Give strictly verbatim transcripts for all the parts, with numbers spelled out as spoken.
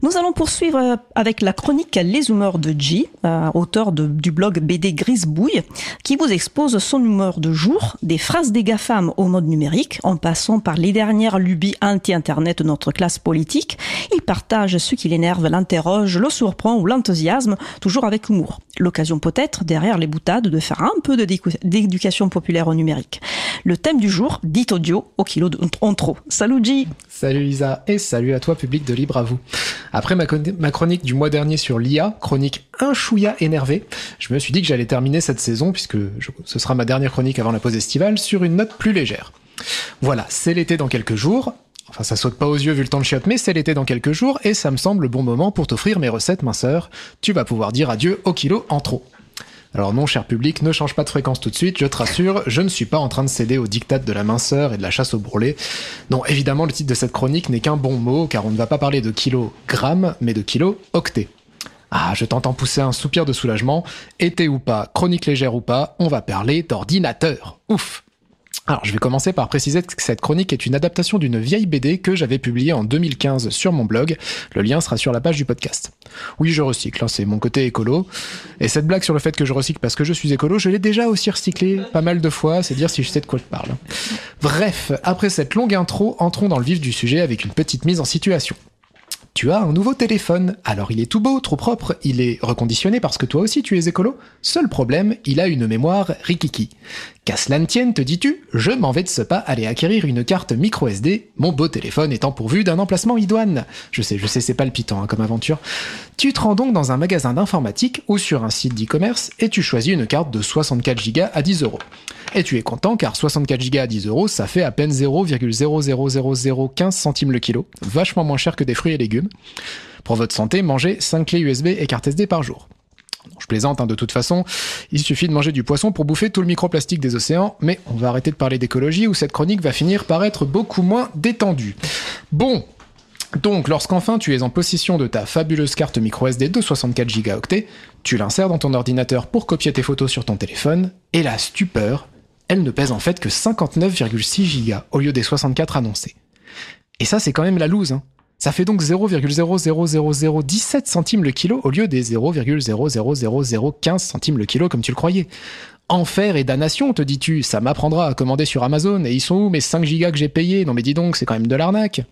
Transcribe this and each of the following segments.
Nous allons poursuivre avec la chronique Les humeurs de G, euh, auteur de, du blog B D Grisbouille, qui vous expose son humeur de jour, des phrases des GAFAM au mode numérique, en passant par les dernières lubies anti-internet de notre classe politique. Il partage ce qui l'énerve, l'interroge, le surprend ou l'enthousiasme, toujours avec humour. L'occasion peut-être, derrière les boutades, de faire un peu de décu- d'éducation populaire au numérique. Le thème du jour, dit audio au kilo de, en trop. Salut G. Salut Lisa, et salut à toi public de Libre à vous. Après ma, con- ma chronique du mois dernier sur l'I A, chronique un chouïa énervé, je me suis dit que j'allais terminer cette saison, puisque je, ce sera ma dernière chronique avant la pause estivale, sur une note plus légère. Voilà, c'est l'été dans quelques jours, enfin ça saute pas aux yeux vu le temps de chiotte, mais c'est l'été dans quelques jours, et ça me semble le bon moment pour t'offrir mes recettes minceurs. Tu vas pouvoir dire adieu au kilo en trop. Alors non, cher public, ne change pas de fréquence tout de suite, je te rassure, je ne suis pas en train de céder aux diktats de la minceur et de la chasse au bourrelet. Non, évidemment, le titre de cette chronique n'est qu'un bon mot, car on ne va pas parler de kilogrammes, mais de kilo-octets. Ah, je t'entends pousser un soupir de soulagement. Été ou pas, chronique légère ou pas, on va parler d'ordinateur. Ouf! Alors, je vais commencer par préciser que cette chronique est une adaptation d'une vieille B D que j'avais publiée en deux mille quinze sur mon blog. Le lien sera sur la page du podcast. Oui, je recycle, hein, c'est mon côté écolo. Et cette blague sur le fait que je recycle parce que je suis écolo, je l'ai déjà aussi recyclée pas mal de fois, c'est dire si je sais de quoi je parle. Bref, après cette longue intro, entrons dans le vif du sujet avec une petite mise en situation. Tu as un nouveau téléphone, alors il est tout beau, trop propre, il est reconditionné parce que toi aussi tu es écolo. Seul problème, il a une mémoire rikiki. Qu'à cela ne tienne, te dis-tu, je m'en vais de ce pas aller acquérir une carte micro S D, mon beau téléphone étant pourvu d'un emplacement idoine. Je sais, je sais, c'est palpitant hein, comme aventure. Tu te rends donc dans un magasin d'informatique ou sur un site d'e-commerce et tu choisis une carte de soixante-quatre gigas à dix euros. Et tu es content car soixante-quatre gigas à dix euros, ça fait à peine zéro virgule zéro zéro zéro zéro quinze centimes le kilo, vachement moins cher que des fruits et légumes. Pour votre santé, mangez cinq clés U S B et carte S D par jour. Non, je plaisante, hein, de toute façon, il suffit de manger du poisson pour bouffer tout le microplastique des océans, mais on va arrêter de parler d'écologie ou cette chronique va finir par être beaucoup moins détendue. Bon, donc lorsqu'enfin tu es en possession de ta fabuleuse carte micro S D de soixante-quatre gigaoctets, tu l'insères dans ton ordinateur pour copier tes photos sur ton téléphone, et la stupeur, elle ne pèse en fait que cinquante-neuf virgule six gigas au lieu des soixante-quatre annoncés. Et ça c'est quand même la loose, hein. Ça fait donc zéro virgule zéro zéro zéro zéro dix-sept centimes le kilo au lieu des zéro virgule zéro zéro zéro zéro quinze centimes le kilo comme tu le croyais. Enfer et damnation, te dis-tu, ça m'apprendra à commander sur Amazon, et ils sont où mes cinq gigas que j'ai payés? Non mais dis donc, c'est quand même de l'arnaque.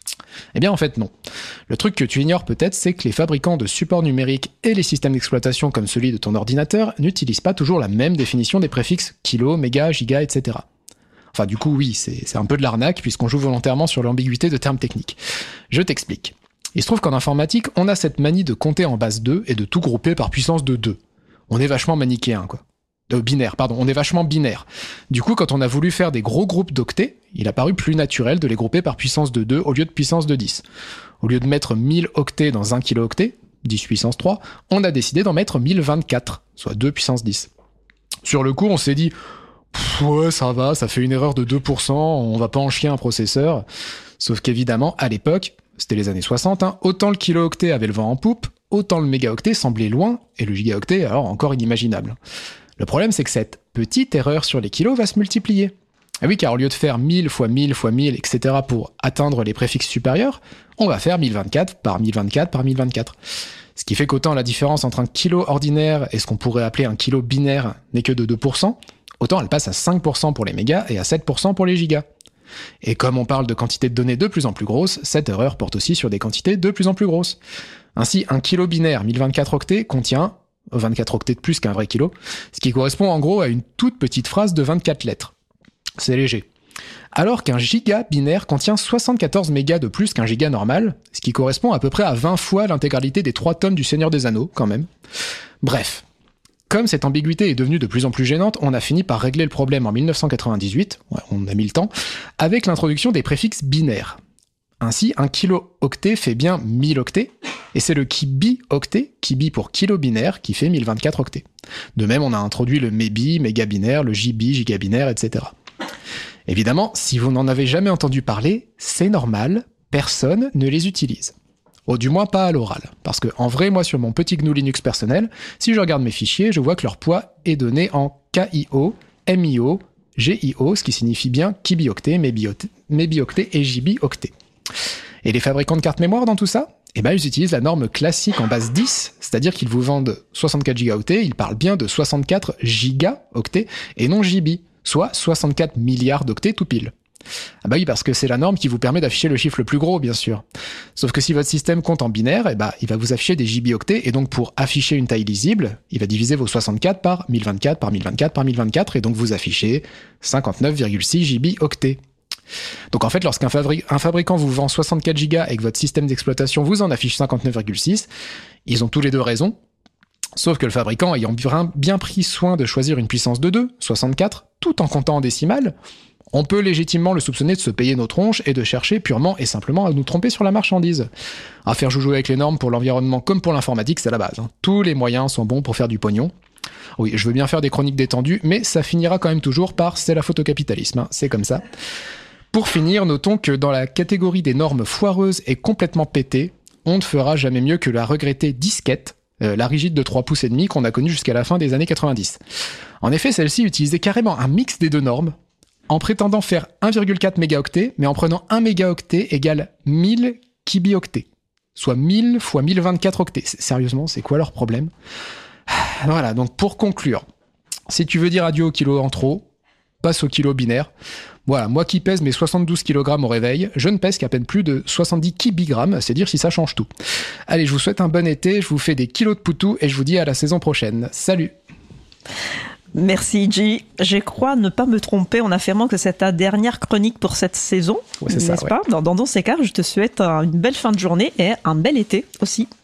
Eh bien en fait non. Le truc que tu ignores peut-être, c'est que les fabricants de supports numériques et les systèmes d'exploitation comme celui de ton ordinateur n'utilisent pas toujours la même définition des préfixes kilo, méga, giga, et cetera. Enfin, du coup, oui, c'est, c'est un peu de l'arnaque, puisqu'on joue volontairement sur l'ambiguïté de termes techniques. Je t'explique. Il se trouve qu'en informatique, on a cette manie de compter en base deux et de tout grouper par puissance de deux. On est vachement manichéen, quoi. De binaire, pardon, on est vachement binaire. Du coup, quand on a voulu faire des gros groupes d'octets, il a paru plus naturel de les grouper par puissance de deux au lieu de puissance de dix. Au lieu de mettre mille octets dans un kilooctet, dix puissance trois, on a décidé d'en mettre mille vingt-quatre, soit deux puissance dix. Sur le coup, on s'est dit... Ouais, ça va, ça fait une erreur de deux pour cent, on va pas en chier un processeur. Sauf qu'évidemment, à l'époque, c'était les années soixante, hein, autant le kilo-octet avait le vent en poupe, autant le mégaoctet semblait loin, et le gigaoctet alors encore inimaginable. Le problème, c'est que cette petite erreur sur les kilos va se multiplier. Ah oui, car au lieu de faire mille fois mille fois mille, et cetera pour atteindre les préfixes supérieurs, on va faire mille vingt-quatre par mille vingt-quatre par mille vingt-quatre. Ce qui fait qu'autant la différence entre un kilo ordinaire et ce qu'on pourrait appeler un kilo binaire n'est que de deux pour cent, autant elle passe à cinq pour cent pour les mégas et à sept pour cent pour les gigas. Et comme on parle de quantités de données de plus en plus grosses, cette erreur porte aussi sur des quantités de plus en plus grosses. Ainsi, un kilo binaire mille vingt-quatre octets contient vingt-quatre octets de plus qu'un vrai kilo, ce qui correspond en gros à une toute petite phrase de vingt-quatre lettres. C'est léger. Alors qu'un giga binaire contient soixante-quatorze mégas de plus qu'un giga normal, ce qui correspond à peu près à vingt fois l'intégralité des trois tomes du Seigneur des Anneaux, quand même. Bref. Comme cette ambiguïté est devenue de plus en plus gênante, on a fini par régler le problème en dix-neuf cent quatre-vingt-dix-huit, ouais, on a mis le temps, avec l'introduction des préfixes binaires. Ainsi, un kilo-octet fait bien mille octets, et c'est le kibi-octet, kibi pour kilo binaire, qui fait mille vingt-quatre octets. De même, on a introduit le mébi, mégabinaire, le gibi, gigabinaire, et cetera. Évidemment, si vous n'en avez jamais entendu parler, c'est normal, personne ne les utilise. Oh, du moins pas à l'oral. Parce que, en vrai, moi, sur mon petit G N U Linux personnel, si je regarde mes fichiers, je vois que leur poids est donné en K I O, M I O, G I O, ce qui signifie bien kibioctet, mébioctet et gibioctet. Et les fabricants de cartes mémoire dans tout ça ? eh ben, ils utilisent la norme classique en base dix, c'est-à-dire qu'ils vous vendent soixante-quatre gigaoctets, ils parlent bien de soixante-quatre gigaoctets et non G B, soit soixante-quatre milliards d'octets tout pile. Ah bah oui, parce que c'est la norme qui vous permet d'afficher le chiffre le plus gros, bien sûr. Sauf que si votre système compte en binaire, eh bah, il va vous afficher des gigaoctets, et donc pour afficher une taille lisible, il va diviser vos soixante-quatre par mille vingt-quatre, par mille vingt-quatre, par mille vingt-quatre, et donc vous affichez cinquante-neuf virgule six gigaoctets. Donc en fait, lorsqu'un fabri- un fabricant vous vend soixante-quatre gigas et que votre système d'exploitation vous en affiche cinquante-neuf virgule six, ils ont tous les deux raison. Sauf que le fabricant, ayant bien pris soin de choisir une puissance de deux, soixante-quatre, tout en comptant en décimales, on peut légitimement le soupçonner de se payer nos tronches et de chercher purement et simplement à nous tromper sur la marchandise. À faire joujouer avec les normes pour l'environnement comme pour l'informatique, c'est la base. Hein. Tous les moyens sont bons pour faire du pognon. Oui, je veux bien faire des chroniques détendues, mais ça finira quand même toujours par « c'est la faute au capitalisme hein, », c'est comme ça. Pour finir, notons que dans la catégorie des normes foireuses et complètement pétées, on ne fera jamais mieux que la regrettée disquette, euh, la rigide de trois pouces et demi qu'on a connue jusqu'à la fin des années quatre-vingt-dix. En effet, celle-ci utilisait carrément un mix des deux normes, en prétendant faire un virgule quatre mégaoctets, mais en prenant un mégaoctet égale mille kibioctets, soit mille fois mille vingt-quatre octets. Sérieusement, c'est quoi leur problème ? Voilà, donc pour conclure, si tu veux dire adieu au kilo en trop, passe au kilo binaire. Voilà, moi qui pèse mes soixante-douze kilogrammes au réveil, je ne pèse qu'à peine plus de soixante-dix kibigrammes, c'est dire si ça change tout. Allez, je vous souhaite un bon été, je vous fais des kilos de poutou et je vous dis à la saison prochaine. Salut! Merci G. Je crois ne pas me tromper en affirmant que c'est ta dernière chronique pour cette saison, ouais, c'est n'est-ce ça, pas ? ouais. dans, dans ces cas, je te souhaite une belle fin de journée et un bel été aussi.